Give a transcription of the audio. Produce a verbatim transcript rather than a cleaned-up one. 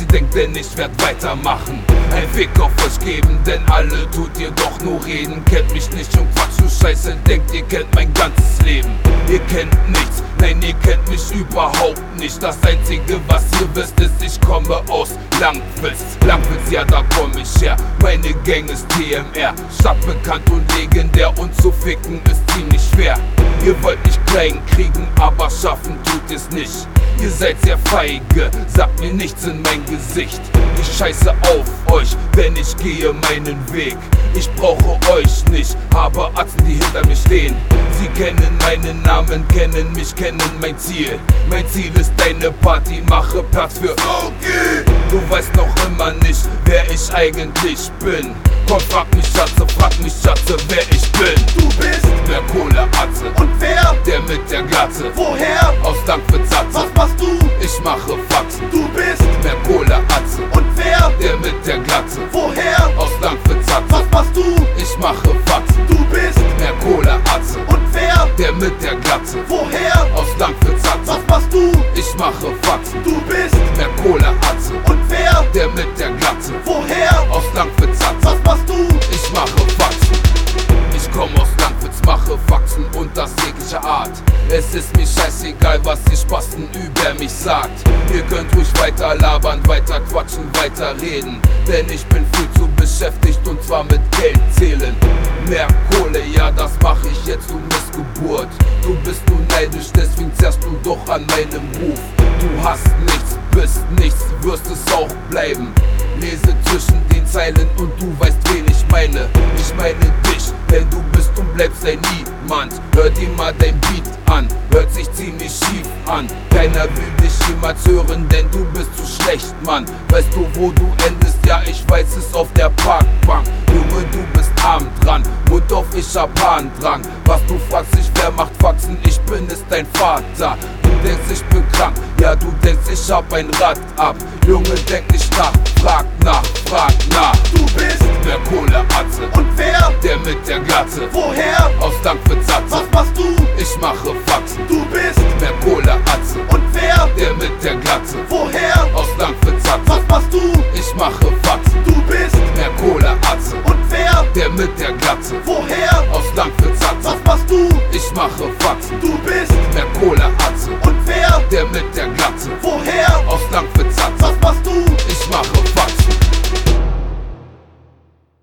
denkt, denn ich werd weitermachen. Ein Fick auf euch geben, denn alle tut ihr doch nur reden. Kennt mich nicht und Quatsch und Scheiße, denkt ihr kennt mein ganzes Leben. Ihr kennt nichts, nein ihr kennt mich überhaupt nicht. Das einzige was ihr wisst ist, ich komme aus Langwitz. Langwitz, ja da komm ich her, meine Gang ist T M R. Stadtbekannt und legendär und zu ficken ist ziemlich schwer. Ihr wollt mich klein kriegen, aber schaffen tut ihr's nicht. Ihr seid sehr feige, sagt mir nichts in mein Gesicht. Ich scheiße auf euch, denn ich gehe meinen Weg. Ich brauche euch nicht, habe Atzen, die hinter mir stehen. Sie kennen meinen Namen, kennen mich, kennen mein Ziel. Mein Ziel ist deine Party, mache Platz für okay. Du weißt noch immer nicht, wer ich eigentlich bin. Komm, frag mich Schatze, frag mich Schatze, wer ich bin. Du bist der Kohleatze. Und wer? Der mit der Glatze. Woher? Aus Langwitz-Atze. Was machst du? Ich mache Faxen. Du bist der Kohleatze. Und wer? Der mit der Glatze. Woher? Aus Langwitz-Atze. Was machst du? Ich mache Faxen. Du bist der Kohleatze. Und wer? Der mit der Glatze. Woher? Aus Langwitz-Atze. Was machst du? Ich mache Faxen. Du bist der Kohleatze. Und wer? Der mit der Glatze. Woher? Aus Langwitz-Atze. Was machst du? Ich mache Faxen. Ich komm aus Langwitz, mache Faxen und das jeglicher Art. Es ist mir scheißegal, was ihr Spasten über mich sagt. Ihr könnt ruhig weiter labern, weiter quatschen, weiter reden. Denn ich bin viel zu beschäftigt und zwar mit Geld zählen. Mehr Kohle, ja das mach ich jetzt, du Missgeburt. Du bist nur neidisch, deswegen zerrst du doch an meinem Ruf. Du hast nichts, bist nichts, wirst es auch bleiben. Lese zwischen den Zeilen und du weißt, wen ich meine. Ich meine dich, denn du bist und bleibst ein Niemand. Hör dir mal dein Beat an, hört sich ziemlich schief an. Keiner will dich jemals hören, denn du bist zu schlecht, Mann. Weißt du, wo du endest? Ja, ich weiß es, auf der Parkbank. Junge, du bist arm dran, Mund auf, ich hab Harndrang. Was du fragst, ich wer macht Faxen? Ich bin es, dein Vater. Du denkst, ich bin krank, ja du denkst, ich hab ein Rad ab. Junge, denk nicht nach, frag nach, frag nach. Du bist der Kohleatze. Und wer? Der mit der Glatze. Woher? Aus Langwitz-Atze. Was machst du? Ich mache Faxen. Du bist der Kohleatze. Und wer? Der mit der Glatze. Woher? Aus Langwitz-Atze. Was machst du? Ich mache Faxen. Du bist der Kohleatze. Und wer? Der mit der Glatze. Woher? Aus Langwitz-Atze. Was machst du? Ich mache Faxen. Du bist der Kohleatze. Und wer? Der mit der Glatze. Woher? Aus Langwitz-Atze. Was machst du? Ich mache Faxen.